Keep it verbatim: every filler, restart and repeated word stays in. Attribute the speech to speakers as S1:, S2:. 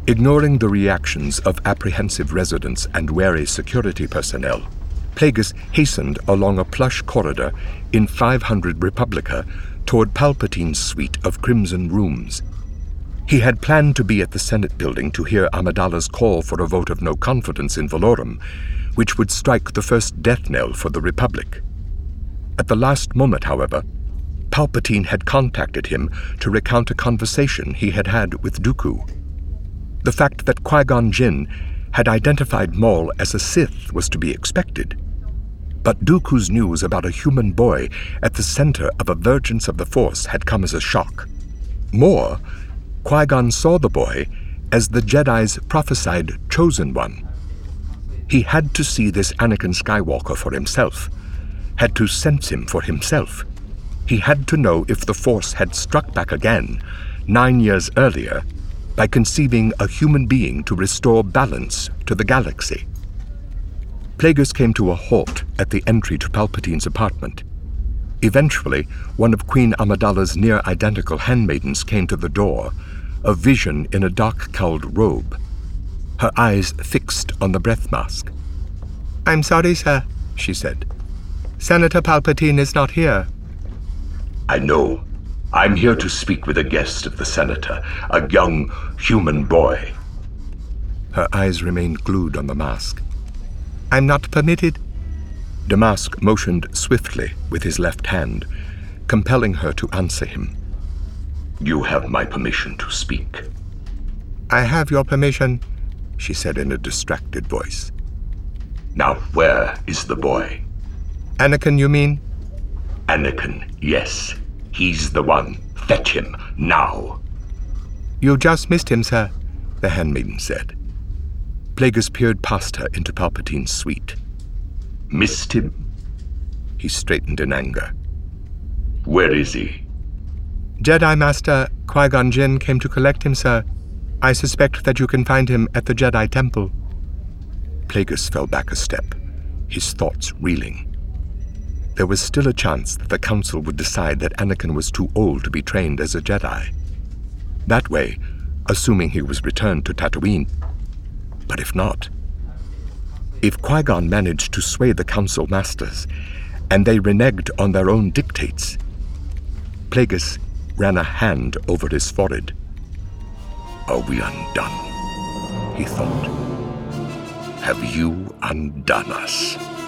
S1: Ignoring the reactions of apprehensive residents and wary security personnel, Plagueis hastened along a plush corridor in five hundred Republica toward Palpatine's suite of crimson rooms. He had planned to be at the Senate building to hear Amidala's call for a vote of no confidence in Valorum, which would strike the first death knell for the Republic. At the last moment, however, Palpatine had contacted him to recount a conversation he had had with Dooku. The fact that Qui-Gon Jinn had identified Maul as a Sith was to be expected. But Dooku's news about a human boy at the center of a vergence of the Force had come as a shock. More, Qui-Gon saw the boy as the Jedi's prophesied chosen one. He had to see this Anakin Skywalker for himself, had to sense him for himself. He had to know if the Force had struck back again, nine years earlier, by conceiving a human being to restore balance to the galaxy. Plagueis came to a halt at the entry to Palpatine's apartment. Eventually, one of Queen Amidala's near-identical handmaidens came to the door, a vision in a dark-cowled robe, her eyes fixed on the breath mask. "I'm sorry, sir," she said. "Senator Palpatine is not here."
S2: "I know. I'm here to speak with a guest of the Senator, a young human boy."
S1: Her eyes remained glued on the mask.
S3: "I'm not permitted."
S1: Damask motioned swiftly with his left hand, compelling her to answer him.
S2: "You have my permission to speak."
S3: "I have your permission,"
S1: she said in a distracted voice.
S2: "Now, where is the boy?"
S3: "Anakin, you mean?"
S2: "Anakin, yes. He's the one. Fetch him, now."
S3: "You just missed him, sir,"
S1: the handmaiden said. Plagueis peered past her into Palpatine's suite.
S2: "Missed him?"
S1: He straightened in anger.
S2: "Where is he?"
S3: "Jedi Master Qui-Gon Jinn came to collect him, sir. I suspect that you can find him at the Jedi Temple."
S1: Plagueis fell back a step, his thoughts reeling. There was still a chance that the Council would decide that Anakin was too old to be trained as a Jedi. That way, assuming he was returned to Tatooine. But if not, if Qui-Gon managed to sway the Council Masters, and they reneged on their own dictates, Plagueis ran a hand over his forehead.
S2: "Are we undone?" he thought. "Have you undone us?"